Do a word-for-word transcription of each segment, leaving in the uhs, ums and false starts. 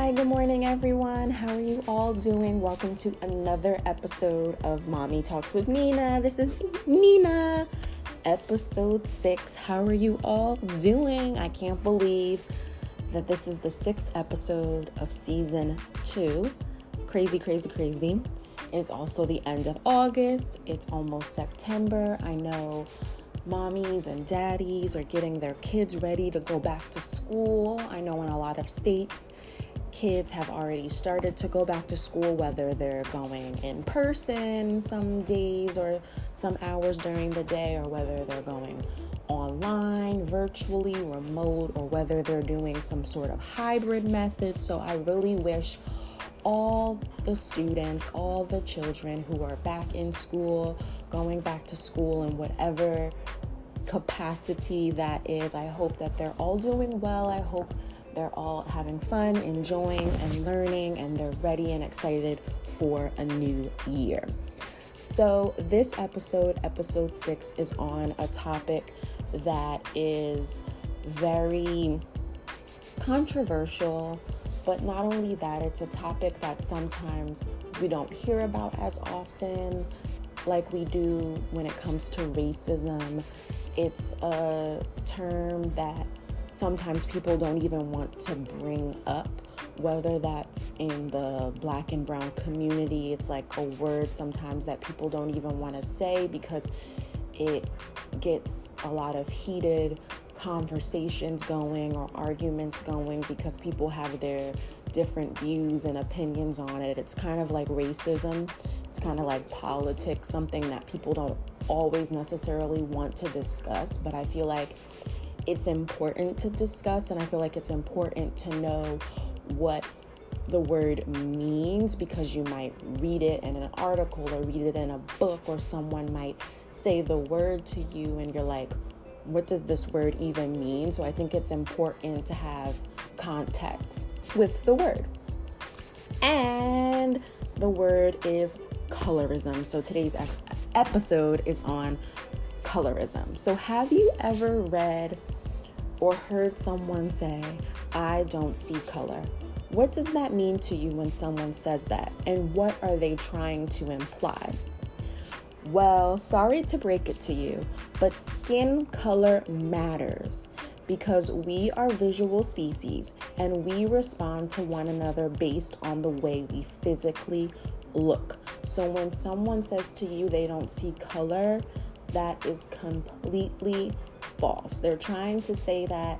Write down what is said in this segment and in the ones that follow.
Hi, good morning, everyone. How are you all doing? Welcome to another episode of Mommy Talks with Nina. This is Nina, episode six. How are you all doing? I can't believe that this is the sixth episode of season two. Crazy, crazy, crazy. It's also the end of August. It's almost September. I know mommies and daddies are getting their kids ready to go back to school. I know in a lot of states, kids have already started to go back to school, whether they're going in person some days or some hours during the day, or whether they're going online, virtually, remote, or whether they're doing some sort of hybrid method. So I really wish all the students, all the children who are back in school, going back to school in whatever capacity that is, I hope that they're all doing well. I hope they're all having fun, enjoying and learning, and they're ready and excited for a new year. So this episode, episode six, is on a topic that is very controversial, but not only that, it's a topic that sometimes we don't hear about as often like we do when it comes to racism. It's a term that sometimes people don't even want to bring up, whether that's in the Black and brown community. It's like a word sometimes that people don't even want to say because it gets a lot of heated conversations going or arguments going because people have their different views and opinions on it. It's kind of like racism. It's kind of like politics, something that people don't always necessarily want to discuss, but I feel like it's important to discuss, and I feel like it's important to know what the word means, because you might read it in an article or read it in a book, or someone might say the word to you and you're like, what does this word even mean? So I think it's important to have context with the word. And the word is colorism. So today's episode is on colorism. So have you ever read or heard someone say, I don't see color? What does that mean to you when someone says that? And what are they trying to imply? Well, sorry to break it to you, but skin color matters because we are visual species and we respond to one another based on the way we physically look. So when someone says to you they don't see color, that is completely false. They're trying to say that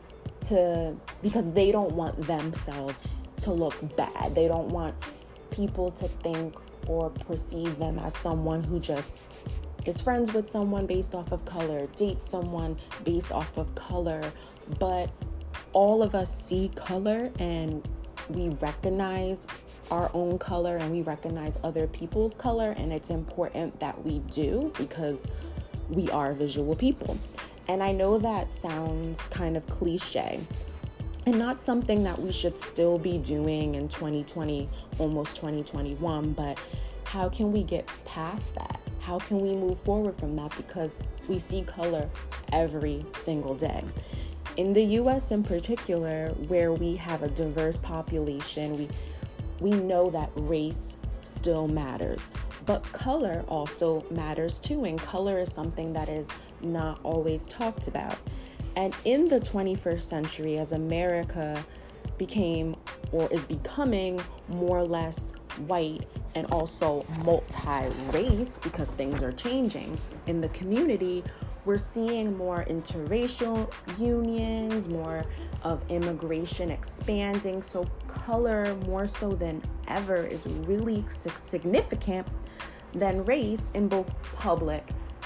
to because they don't want themselves to look bad. They don't want people to think or perceive them as someone who just is friends with someone based off of color, dates someone based off of color. But all of us see color and we recognize our own color and we recognize other people's color, and it's important that we do because we are visual people. And I know that sounds kind of cliche and not something that we should still be doing in twenty twenty, almost twenty twenty-one, but how can we get past that? How can we move forward from that? Because we see color every single day. In the U S in particular, where we have a diverse population, we we know that race still matters, but color also matters too, and color is something that is not always talked about. And in the twenty-first century, as America became or is becoming more or less white and also multi-race, because things are changing in the community, we're seeing more interracial unions, more of immigration expanding. So color, more so than ever, is really significant than race in both public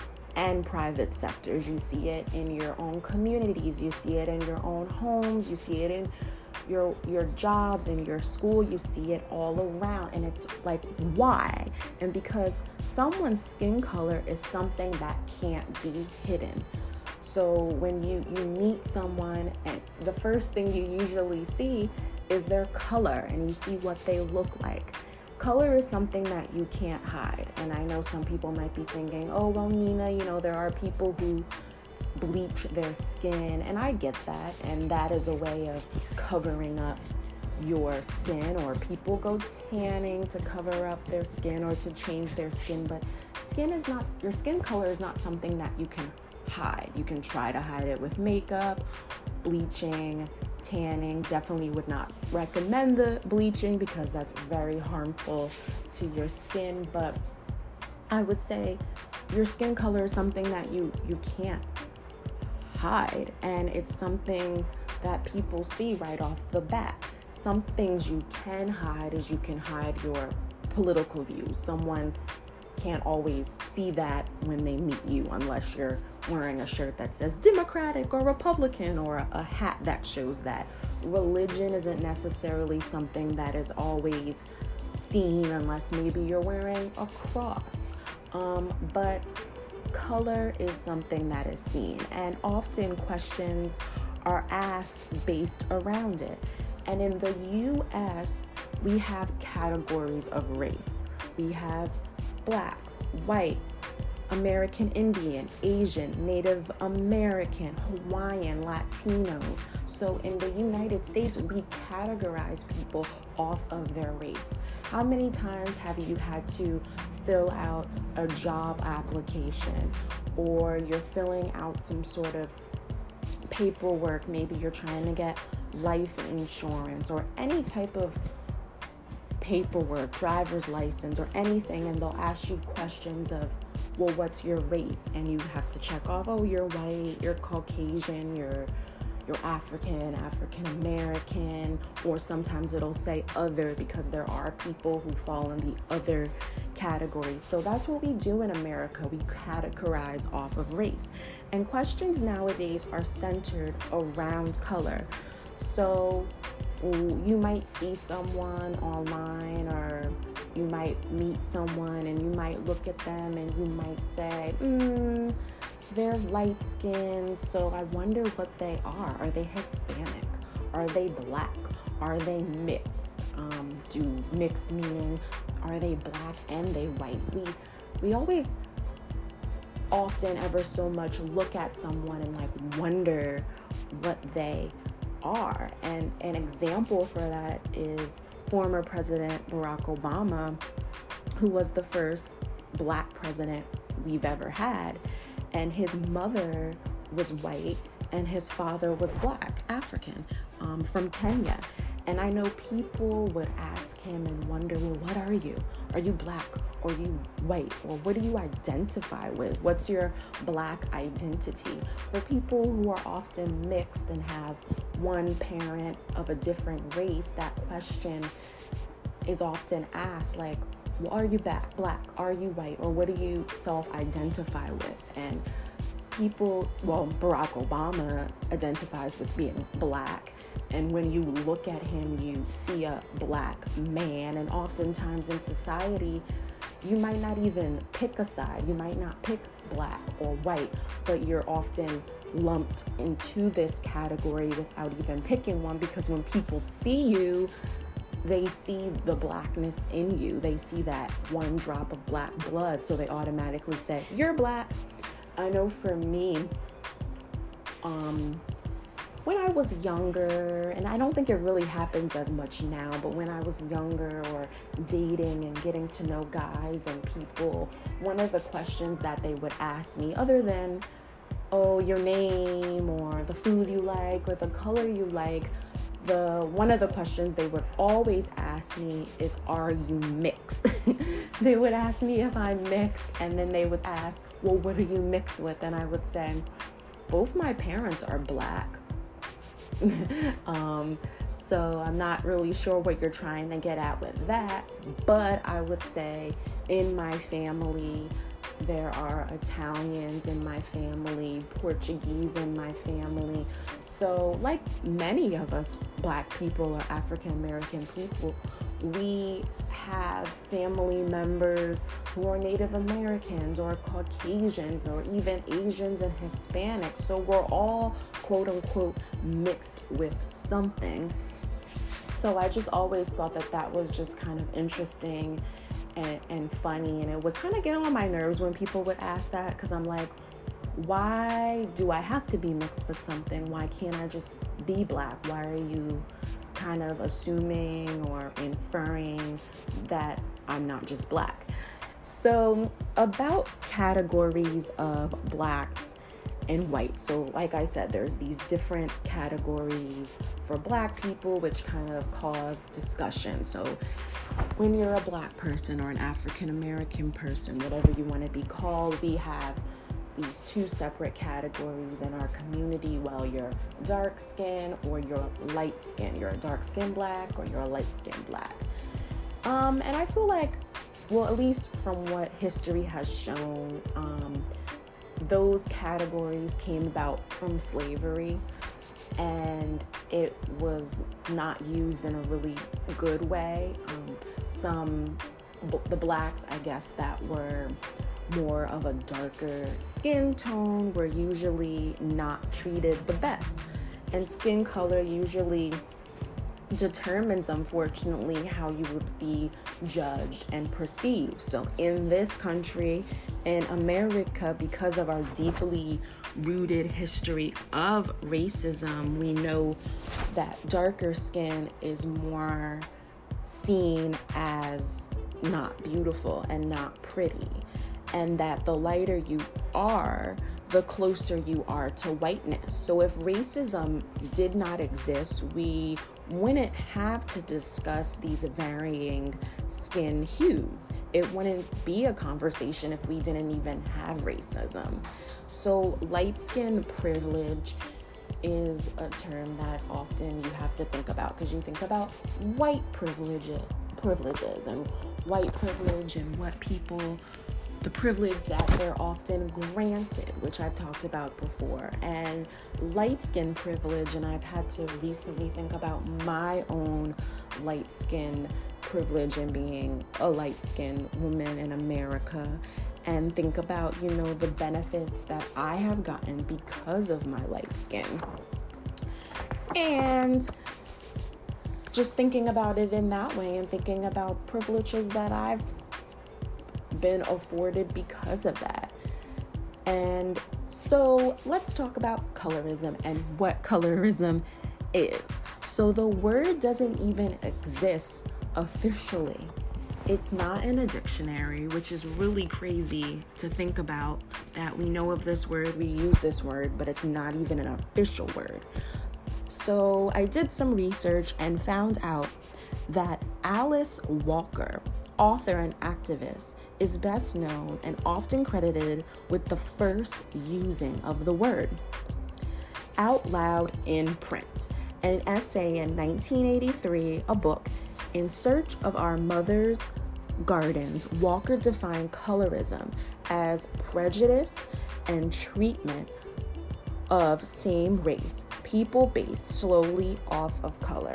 and private sectors. You see it in your own communities, you see it in your own homes, you see it in your your jobs, in your school, you see it all around. And it's like, why? And because someone's skin color is something that can't be hidden. So when you you meet someone and the first thing you usually see is their color, and you see what they look like. Color is something that you can't hide. And I know some people might be thinking, oh, well, Nina, you know, there are people who bleach their skin, and I get that, and that is a way of covering up your skin, or people go tanning to cover up their skin or to change their skin, but skin is not, your skin color is not something that you can hide. You can try to hide it with makeup, bleaching, tanning. Definitely would not recommend the bleaching because that's very harmful to your skin, but I would say your skin color is something that you you can't hide, and it's something that people see right off the bat. Some things you can hide is you can hide your political views. Someone can't always see that when they meet you unless you're wearing a shirt that says Democratic or Republican, or a, a hat that shows that. Religion isn't necessarily something that is always seen unless maybe you're wearing a cross. Um, but color is something that is seen, and often questions are asked based around it. And in the U S, we have categories of race. We have Black, white, American Indian, Asian, Native American, Hawaiian, Latinos. So in the United States, we categorize people off of their race. How many times have you had to fill out a job application, or you're filling out some sort of paperwork? Maybe you're trying to get life insurance or any type of paperwork, driver's license or anything, and they'll ask you questions of, well, what's your race? And you have to check off, oh, you're white, you're Caucasian, you're you're African, African American, or sometimes it'll say other, because there are people who fall in the other category. So that's what we do in America. We categorize off of race. And questions nowadays are centered around color. So you might see someone online, or you might meet someone and you might look at them and you might say, hmm, they're light skinned, so I wonder what they are. Are they Hispanic? Are they Black? Are they mixed? Um, do mixed meaning, are they Black and they white? We, we always often ever so much look at someone and like wonder what they are. And an example for that is former President Barack Obama, who was the first Black president we've ever had. And his mother was white and his father was Black, African, um, from Kenya. And I know people would ask him and wonder, well, what are you? Are you Black or are you white? Or what do you identify with? What's your Black identity? For people who are often mixed and have one parent of a different race, that question is often asked, like, well, are you Black? Black? Are you white? Or what do you self-identify with? And people, well, Barack Obama identifies with being Black. And when you look at him, you see a Black man. And oftentimes in society, you might not even pick a side. You might not pick Black or white, but you're often lumped into this category without even picking one, because when people see you, they see the Blackness in you. They see that one drop of Black blood, so they automatically say, you're Black. I know for me, um, when I was younger, and I don't think it really happens as much now, but when I was younger or dating and getting to know guys and people, one of the questions that they would ask me, other than, oh, your name or the food you like or the color you like, the one of the questions they would always ask me is, are you mixed? They would ask me if I'm mixed, and then they would ask, well, what are you mixed with? And I would say, both my parents are Black. um, so I'm not really sure what you're trying to get at with that, but I would say in my family, there are Italians in my family, Portuguese in my family. So like many of us Black people or African American people, we have family members who are Native Americans or Caucasians or even Asians and Hispanics. So we're all quote unquote mixed with something. So I just always thought that that was just kind of interesting and, and funny, and it would kind of get on my nerves when people would ask that, because I'm like, why do I have to be mixed with something? Why can't I just be Black? Why are you kind of assuming or inferring that I'm not just black. So about categories of blacks and white. So like I said, there's these different categories for black people, which kind of cause discussion. So when you're a black person or an African American person, whatever you want to be called, we have these two separate categories in our community. Well, you're dark skin or you're light skin. You're a dark skin black or you're a light skin black. Um, and I feel like, well, at least from what history has shown, um, those categories came about from slavery, and it was not used in a really good way. Um, some, the blacks, I guess, that were more of a darker skin tone were usually not treated the best. And skin color usually determines, unfortunately, how you would be judged and perceived. So in this country, in America, because of our deeply rooted history of racism, we know that darker skin is more seen as not beautiful and not pretty, and that the lighter you are, the closer you are to whiteness. So if racism did not exist, we wouldn't have to discuss these varying skin hues. It wouldn't be a conversation if we didn't even have racism. So light skin privilege is a term that often you have to think about, because you think about white privilege, privileges and white privilege and what people, the privilege that they're often granted, which I've talked about before, and light skin privilege. And I've had to recently think about my own light skin privilege and being a light skinned woman in America, and think about, you know, the benefits that I have gotten because of my light skin. And just thinking about it in that way, and thinking about privileges that I've been afforded because of that. And so let's talk about colorism and what colorism is. So the word doesn't even exist officially. It's not in a dictionary, which is really crazy to think about, that we know of this word, we use this word, but it's not even an official word. So I did some research and found out that Alice Walker, author and activist, is best known and often credited with the first using of the word out loud in print. An essay in nineteen eighty-three, a book, In Search of Our Mother's Gardens, Walker defined colorism as prejudice and treatment of same race people based solely off of color.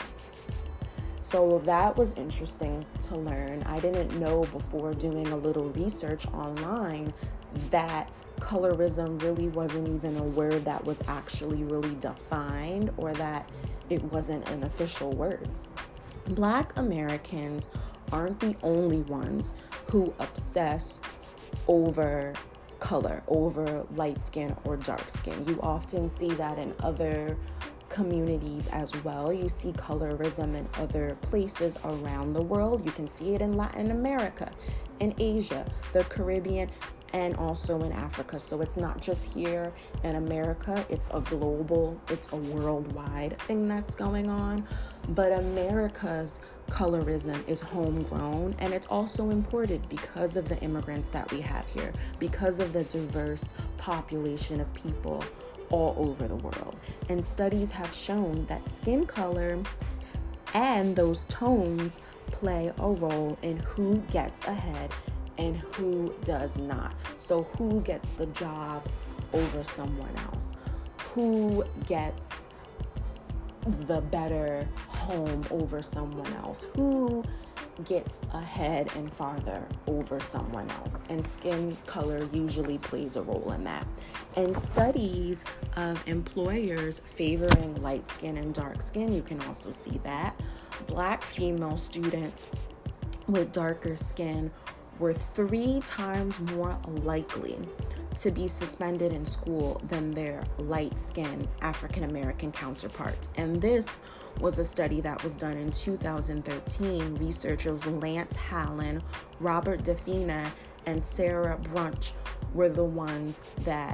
So that was interesting to learn. I didn't know before doing a little research online that colorism really wasn't even a word that was actually really defined, or that it wasn't an official word. Black Americans aren't the only ones who obsess over color, over light skin or dark skin. You often see that in other communities as well. You see colorism in other places around the world. You can see it in Latin America, in Asia, the Caribbean, and also in Africa. So it's not just here in America, it's a global, it's a worldwide thing that's going on. But America's colorism is homegrown, and it's also imported because of the immigrants that we have here, because of the diverse population of people all over the world. And studies have shown that skin color and those tones play a role in who gets ahead and who does not. So who gets the job over someone else? Who gets the better home over someone else? Who gets ahead and farther over someone else? And skin color usually plays a role in that. And studies of employers favoring light skin and dark skin, you can also see that. Black female students with darker skin were three times more likely to be suspended in school than their light-skinned African-American counterparts. And this was a study that was done in two thousand thirteen. Researchers Lance Hallen, Robert Defina, and Sarah Brunch were the ones that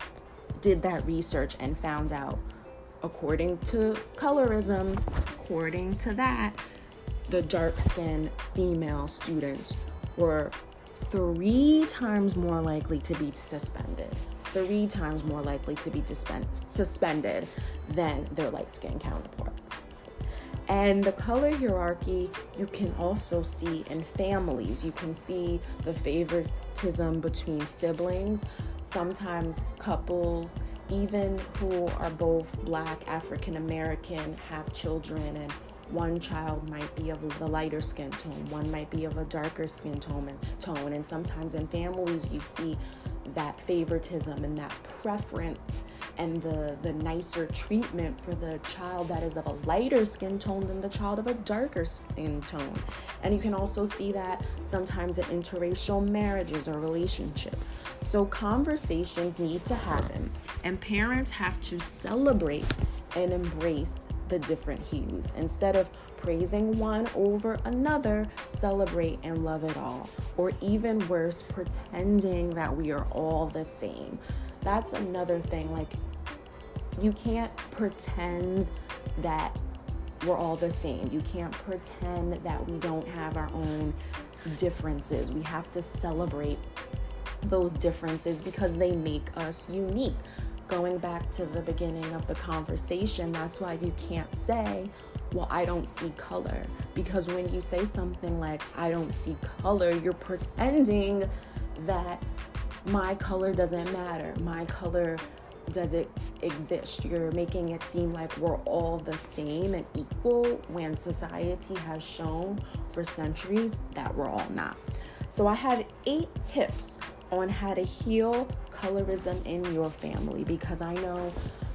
did that research and found out, according to colorism, according to that, the dark-skinned female students were three times more likely to be suspended, three times more likely to be dispen- suspended than their light-skinned counterparts. And the color hierarchy you can also see in families. You can see the favoritism between siblings, sometimes couples, even who are both Black, African American, have children, and one child might be of the lighter skin tone, one might be of a darker skin tone, and tone. And sometimes in families you see that favoritism and that preference and the, the nicer treatment for the child that is of a lighter skin tone than the child of a darker skin tone. And you can also see that sometimes in interracial marriages or relationships. So conversations need to happen, and parents have to celebrate and embrace the different hues. Instead of praising one over another, celebrate and love it all. Or even worse, pretending that we are all the same. That's another thing. Like, you can't pretend that we're all the same. You can't pretend that we don't have our own differences. We have to celebrate those differences because they make us unique. Going back to the beginning of the conversation, that's why you can't say, well, I don't see color. Because when you say something like, I don't see color, you're pretending that my color doesn't matter. My color doesn't exist. You're making it seem like we're all the same and equal when society has shown for centuries that we're all not. So I have eight tips on how to heal colorism in your family, because I know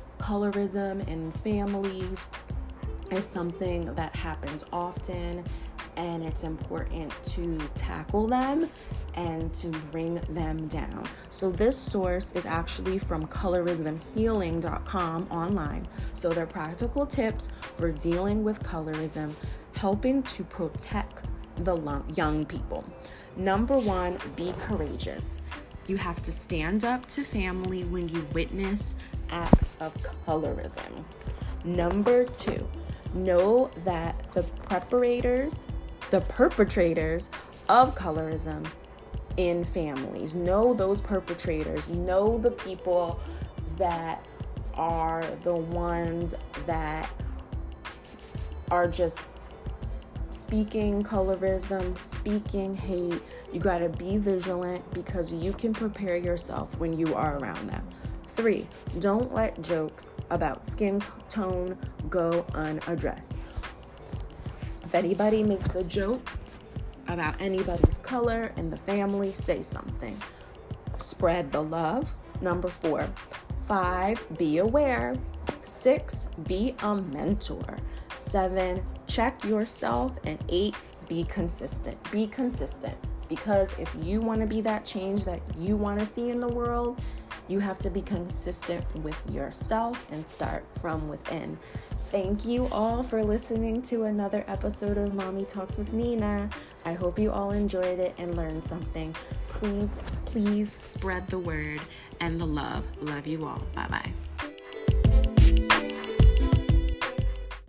colorism in families is something that happens often, and it's important to tackle them and to bring them down. So this source is actually from colorism healing dot com online. So they're practical tips for dealing with colorism, helping to protect the young people. Number one, be courageous. You have to stand up to family when you witness acts of colorism. Number two, know that the preparators, the perpetrators of colorism in families, know those perpetrators, know the people that are the ones that are just speaking colorism, speaking hate. You gotta be vigilant because you can prepare yourself when you are around them. Three, don't let jokes about skin tone go unaddressed. If anybody makes a joke about anybody's color in the family, say something. Spread the love. Number four. Five, be aware. Six, be a mentor. Seven, check yourself. And eight, be consistent. Be consistent. Because if you want to be that change that you want to see in the world, you have to be consistent with yourself and start from within. Thank you all for listening to another episode of Mommy Talks with Nina. I hope you all enjoyed it and learned something. Please, please spread the word and the love. Love you all. Bye-bye.